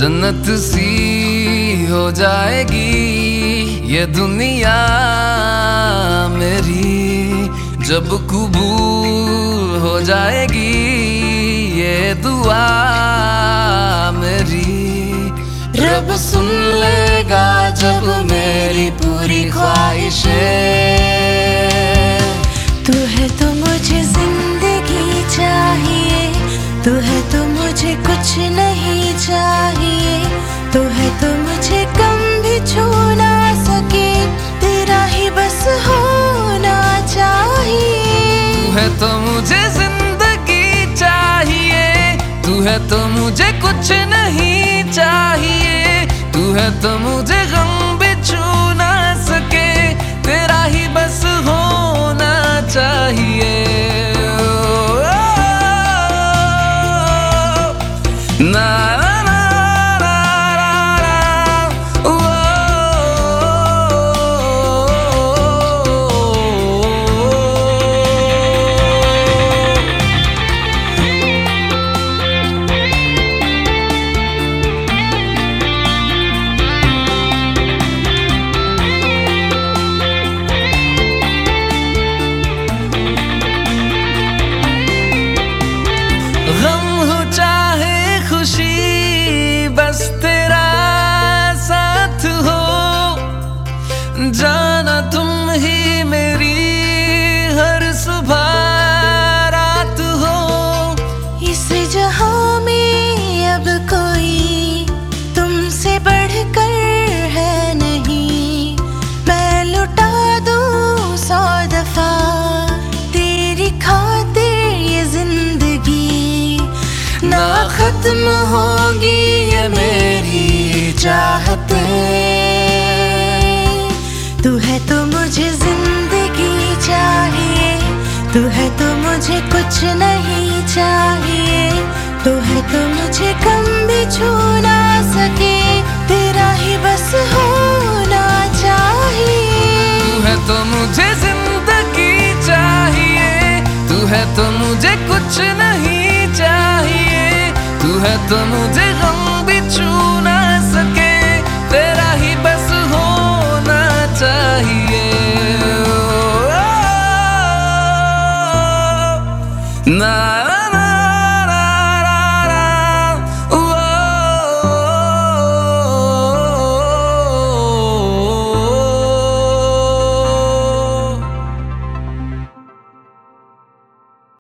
जन्नत सी हो जाएगी ये दुनिया मेरी, जब कबूल हो जाएगी ये दुआ मेरी। रब सुन लेगा जब मेरी पूरी ख्वाहिशें। तू है तो मुझे जिंदगी चाहिए, तू है तो मुझे कुछ नहीं चाहिए, तू है तो मुझे कम भी छू ना सके, तेरा ही बस होना चाहिए। तू है तो मुझे जिंदगी चाहिए, तू है तो मुझे कुछ नहीं चाहिए, तू है तो मुझे गम भी छू ना सके, तेरा ही बस होना चाहिए। ना गम हो चाहे खुशी बस तेरा साथ हो, जाना तुम ही मेरी हर सुबह रात हो। इस जहां में अब कोई तुमसे बढ़कर है नहीं, मैं लुटा दूं 100 दफा तेरी खातिर ये जिंदगी, ना खत्म होगी ये मेरी चाहतें। तू है तो मुझे जिंदगी चाहिए, तू है तो मुझे कुछ नहीं चाहिए, तू है तो मुझे कम भी छू ना सके, तेरा ही बस होना चाहिए। तू है तो मुझे जिंदगी चाहिए, तू है तो मुझे कुछ नहीं चाहिए, तू है तो मुझे गम भी छू ना सके, तेरा ही बस होना चाहिए। ना